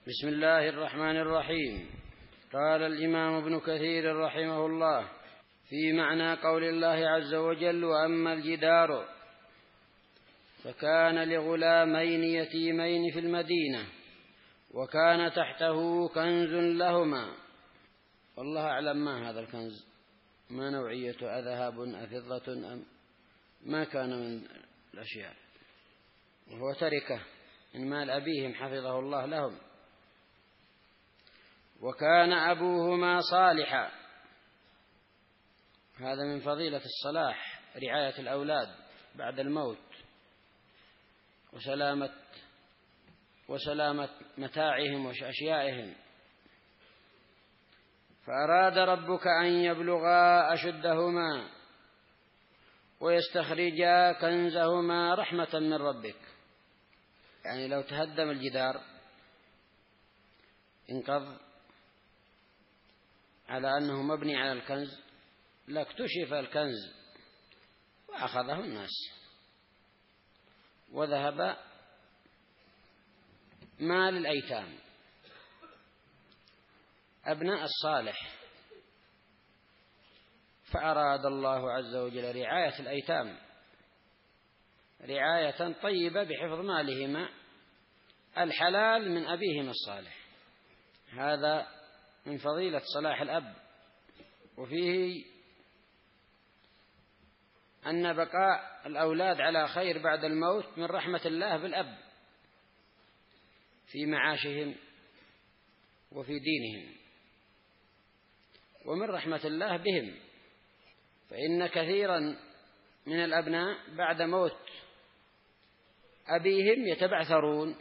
بسم الله الرحمن الرحيم. قال الإمام ابن كثير رحمه الله في معنى قول الله عز وجل: وأما الجدار فكان لغلامين يتيمين في المدينة وكان تحته كنز لهما. والله أعلم ما هذا الكنز، ما نوعيته، أذهب أفضة أم ما كان من الأشياء، وهو تركه من مال أبيهم حفظه الله لهم. وكان أبوهما صالحا. هذا من فضيلة الصلاح، رعاية الأولاد بعد الموت وسلامة متاعهم وأشيائهم. فأراد ربك أن يبلغا أشدهما ويستخرجا كنزهما رحمة من ربك. يعني لو تهدم الجدار انقض على أنه مبني على الكنز لاكتشف الكنز وأخذه الناس وذهب مال الأيتام أبناء الصالح. فأراد الله عز وجل رعاية الأيتام رعاية طيبة بحفظ مالهما الحلال من أبيهما الصالح. هذا من فضيلة صلاح الأب، وفيه أن بقاء الأولاد على خير بعد الموت من رحمة الله بالأب في معاشهم وفي دينهم، ومن رحمة الله بهم. فإن كثيرا من الأبناء بعد موت أبيهم يتبعثرون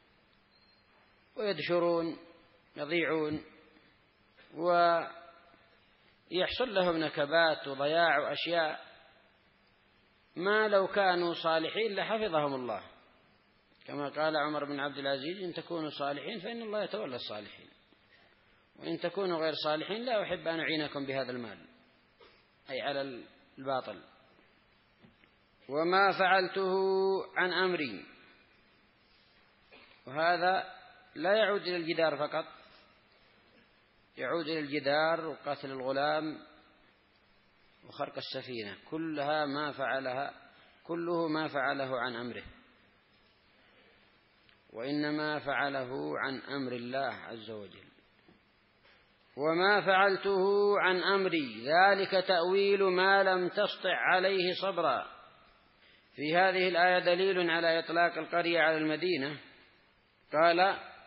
ويدشرون يضيعون ويحصل لهم نكبات وضياع وأشياء ما لو كانوا صالحين لحفظهم الله، كما قال عمر بن عبد العزيز: إن تكونوا صالحين فإن الله يتولى الصالحين، وإن تكونوا غير صالحين لا أحب أن أعينكم بهذا المال، أي على الباطل. وما فعلته عن أمري. وهذا لا يعود إلى الجدار فقط، يعود إلى الجدار وقتل الغلام وخرق السفينة، كله ما فعله عن أمره، وإنما فعله عن أمر الله عز وجل. وما فعلته عن أمري ذلك تأويل ما لم تسطع عليه صبرا. في هذه الآية دليل على إطلاق القرية على المدينة. قال: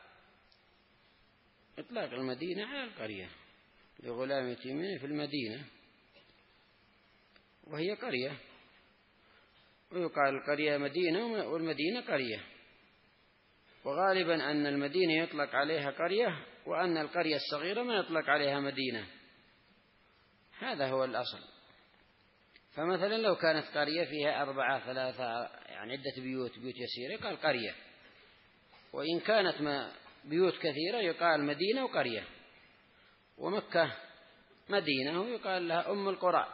إطلاق المدينة على القرية لغلام يتيمين في المدينة، وهي قرية، ويقال القرية مدينة والمدينة قرية، وغالبا أن المدينة يطلق عليها قرية، وأن القرية الصغيرة ما يطلق عليها مدينة. هذا هو الأصل. فمثلا لو كانت قرية فيها 4 3 يعني عدة بيوت يسيرة يقال قرية، وإن كانت بيوت كثيرة يقال مدينة وقرية. ومكة مدينة ويقال لها أم القرى،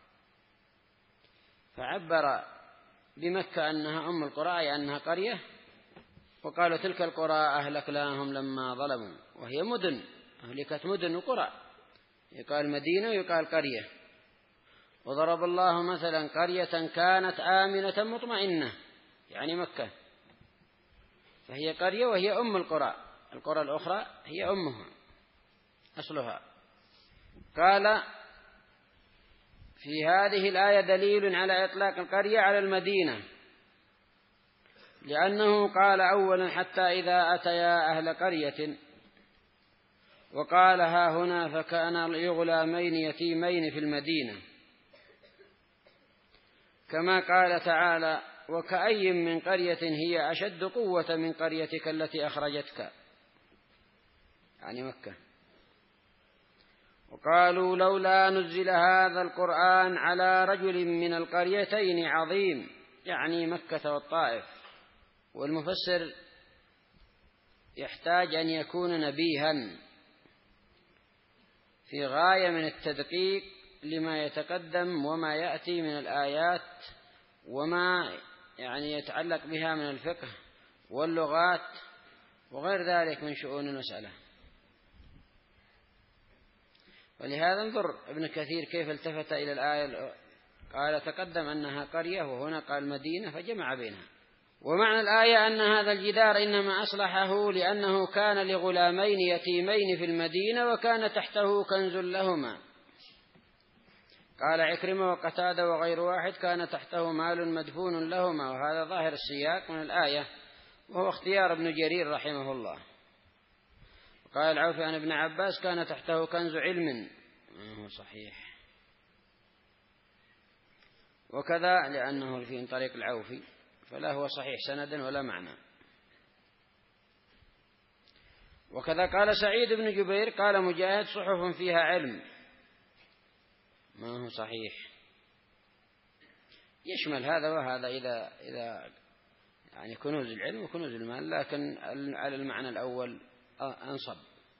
فعبر بمكة أنها أم القرى أي أنها قرية، وقالوا تلك القرى أهلكناهم لما ظلموا، وهي مدن، أهلكت مدن وقرى، يقال مدينة ويقال قرية. وضرب الله مثلا قرية كانت آمنة مطمئنة، يعني مكة، فهي قرية وهي أم القرى، القرى الأخرى هي أمها أصلها. قال: في هذه الآية دليل على إطلاق القرية على المدينة، لأنه قال أولا: حتى إذا أتيا أهل قرية، وقال ها هنا: فكان لغلامين يتيمين في المدينة، كما قال تعالى: وكأي من قرية هي أشد قوة من قريتك التي أخرجتك، يعني مكة. وقالوا لولا نزل هذا القرآن على رجل من القريتين عظيم، يعني مكة والطائف. والمفسر يحتاج أن يكون نبيها في غاية من التدقيق لما يتقدم وما يأتي من الآيات وما يعني يتعلق بها من الفقه واللغات وغير ذلك من شؤون المسألة. ولهذا انظر ابن كثير كيف التفت إلى الآية، قال تقدم أنها قرية وهنا قال مدينة فجمع بينها. ومعنى الآية أن هذا الجدار إنما أصلحه لأنه كان لغلامين يتيمين في المدينة وكان تحته كنز لهما. قال عكرمة وقتادة وغير واحد كان تحته مال مدفون لهما، وهذا ظاهر السياق من الآية وهو اختيار ابن جرير رحمه الله. قال العوفي عن ابن عباس كان تحته كنز علم، صحيح، وكذا لأنه في طريق العوفي فلا هو صحيح سندا ولا معنى. وكذا قال سعيد بن جبير قال مجاهد صحف فيها علم، ما هو صحيح، يشمل هذا وهذا إذا يعني كنوز العلم وكنوز المال، لكن على المعنى الأول أنصب.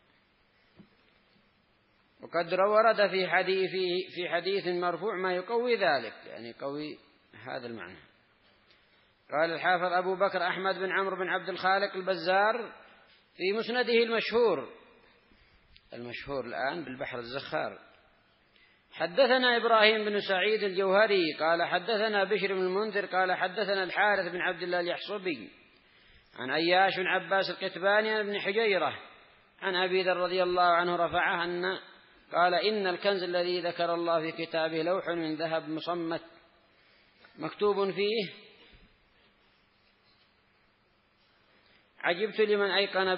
وقد ورد في حديث مرفوع ما يقوي ذلك، يعني يقوي هذا المعنى. قال الحافظ أبو بكر أحمد بن عمرو بن عبد الخالق البزار في مسنده المشهور الآن بالبحر الزخار: حدثنا إبراهيم بن سعيد الجوهري قال حدثنا بشر بن المنذر قال حدثنا الحارث بن عبد الله اليحصبي عن أياش بن عباس القتباني عن ابن حجيرة عن أبي ذر رضي الله عنه رفعه أن قال إن الكنز الذي ذكر الله في كتابه لوح من ذهب مصمت مكتوب فيه: عجبت لمن أيقن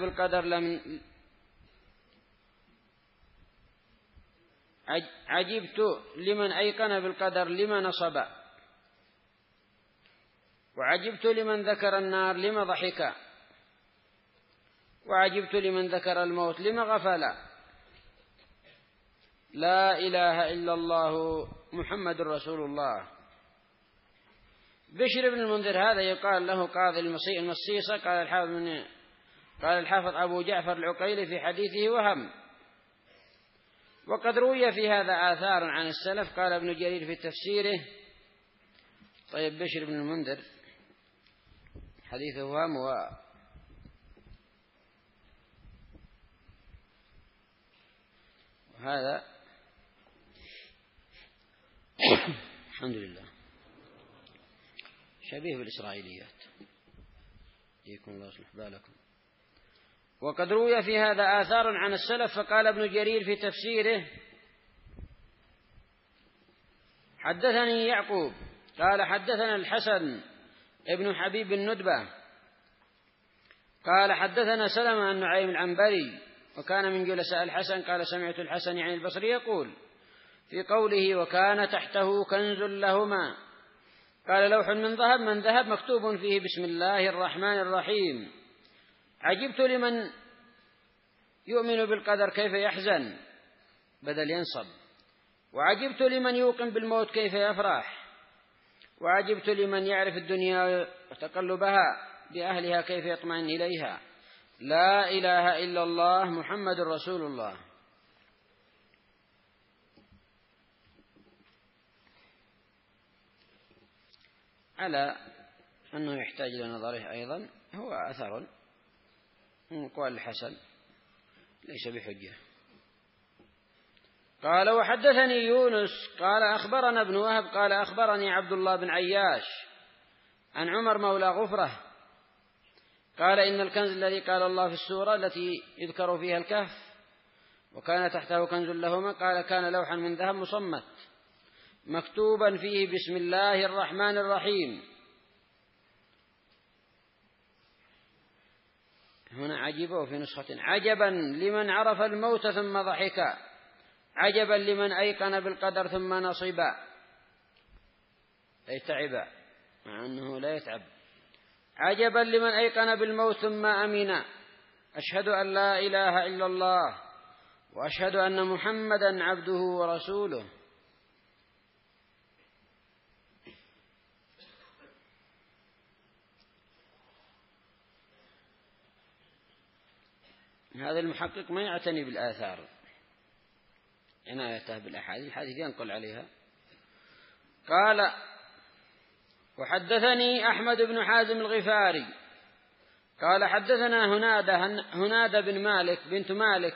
بالقدر لما نصب، وعجبت لمن ذكر النار لما ضحك، وعجبت لمن ذكر الموت لما غفل. لا إله إلا الله محمد رسول الله. بشر بن المنذر هذا يقال له قاضي المصيصة. قال الحافظ أبو جعفر العقيلي في حديثه وهم. وقد روي في هذا آثار عن السلف. قال ابن جرير في تفسيره: طيب بشر بن المنذر حديثه وهم وهذا الحمد لله شبيه بالإسرائيليات، يكون الله يصلح بالكم. وقد روي في هذا آثار عن السلف. فقال ابن جرير في تفسيره: حدثني يعقوب قال حدثنا الحسن ابن حبيب الندبة قال حدثنا سلمة عن نعيم العنبري وكان من جلساء الحسن قال سمعت الحسن يعني البصري يقول في قوله: وكان تحته كنز لهما، قال: لوح من ذهب مكتوب فيه بسم الله الرحمن الرحيم. عجبت لمن يؤمن بالقدر كيف يحزن، بدل ينصب. وعجبت لمن يوقن بالموت كيف يفرح. وعجبت لمن يعرف الدنيا وتقلبها بأهلها كيف يطمئن إليها. لا إله إلا الله محمد رسول الله. على أنه يحتاج إلى نظره أيضا، هو أثر من أقوال الحسن ليس بحجة. قال: وحدثني يونس قال أخبرنا ابن وهب قال أخبرني عبد الله بن عياش عن عمر مولى غفرة قال: إن الكنز الذي قال الله في السورة التي يذكر فيها الكهف وكان تحته كنز لهما، قال: كان لوحا من ذهب مصمت مكتوبا فيه بسم الله الرحمن الرحيم. هنا عجب، وفي نسخة عجبا لمن عرف الموت ثم ضحك، عجبا لمن أيقن بالقدر ثم نصب، أي تعب مع أنه لا يتعب. عجبا لمن أيقن بالموت ثم أمن. أشهد أن لا إله إلا الله وأشهد أن محمدا عبده ورسوله. هذا المحقق ما يعتني بالآثار، عنايته بالأحاديث، الحديث ينقل عليها. قال: وحدثني أحمد بن حازم الغفاري قال حدثنا هنادة بن مالك بنت مالك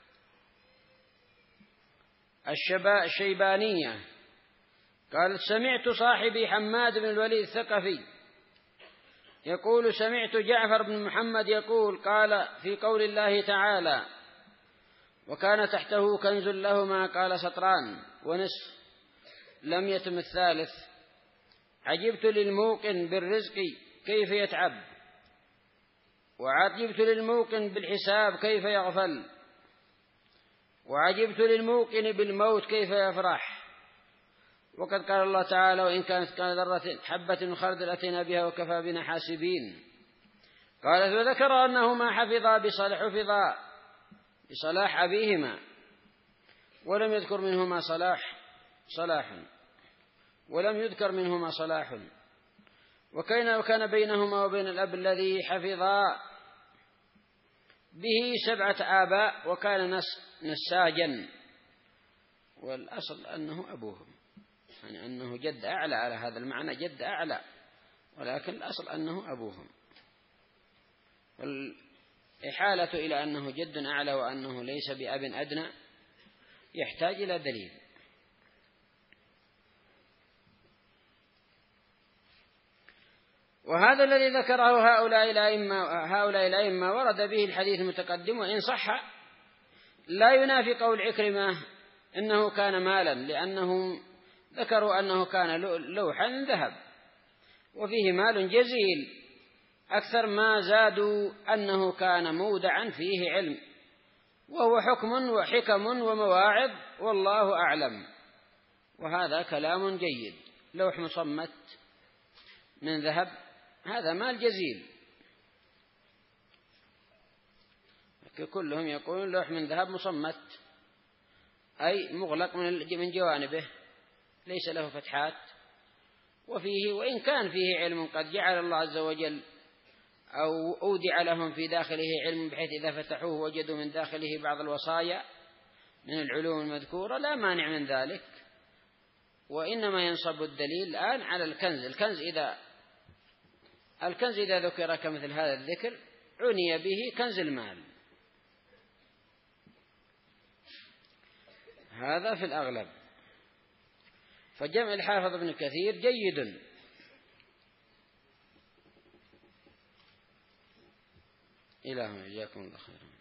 الشيبانية قالت سمعت صاحبي حماد بن الوليد الثقفي يقول سمعت جعفر بن محمد يقول قال في قول الله تعالى وكان تحته كنز لهما قال سطران ونصف لم يتم الثالث عجبت للموقن بالرزق كيف يتعب وعجبت للموقن بالحساب كيف يغفل وعجبت للموقن بالموت كيف يفرح وقد قال الله تعالى وإن كانت ذرة حبة من خردل أتينا بها وكفى بنا حاسبين. قالت وذكر أنهما حفظا بصلاح أبيهما ولم يذكر منهما صلاح وكان بينهما وبين الأب الذي حفظا به 7 آباء وكان نساجا والأصل أنه أبوهم يعني أنه جد أعلى على هذا المعنى جد أعلى ولكن الأصل أنه أبوهم والإحالة إلى أنه جد أعلى وأنه ليس بأب أدنى يحتاج إلى دليل. وهذا الذي ذكره هؤلاء الأئمة ورد به الحديث المتقدم وإن صح لا ينافي قول عكرمة إنه كان مالا لأنهم ذكروا أنه كان لوحا من ذهب وفيه مال جزيل أكثر ما زادوا أنه كان مودعا فيه علم وهو حكم وحكم ومواعظ والله أعلم. وهذا كلام جيد لوح مصمت من ذهب هذا مال جزيل كلهم يقولون لوح من ذهب مصمت أي مغلق من جوانبه ليس له فتحات وفيه وإن كان فيه علم قد جعل الله عز وجل أو أودع لهم في داخله علم بحيث إذا فتحوه وجدوا من داخله بعض الوصايا من العلوم المذكورة لا مانع من ذلك وإنما ينصب الدليل الآن على الكنز إذا ذكر كمثل هذا الذكر عني به كنز المال هذا في الأغلب. فجمع الحافظ ابن كثير جيد. إلهنا إياكم الله خيرا.